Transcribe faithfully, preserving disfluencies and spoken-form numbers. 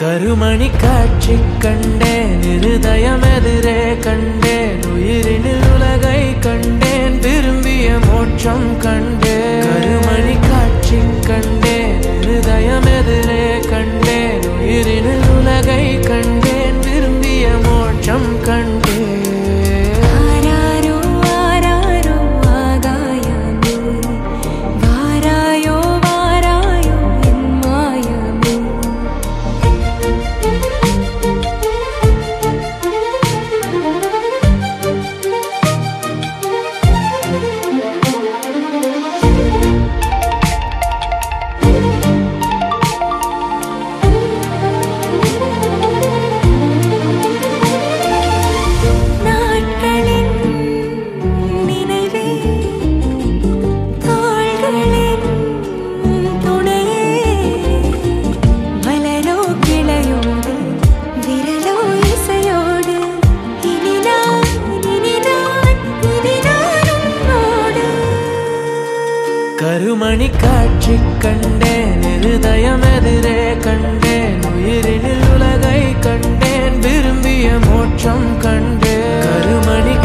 கருமணி காட்சி கண்டேன் இருதயம் எதிரே கண்டேன் உயிரினில் உலகை கண்டேன் விரும்பிய மோட்சம் கண்டேன் கருமணி காட்சி கண்டேன் இருதயம் எதிரே கண்டேன் உயிரினில் உலகை கண்டேன் விரும்பிய மோட்சம் கண்டேன் கருமணி காட்சி கண்டேன் இருதயம் எதிரே கண்டேன் உயிரினில் உலகை கண்டேன் விரும்பிய மோட்சம் கண்டேன் கருமணி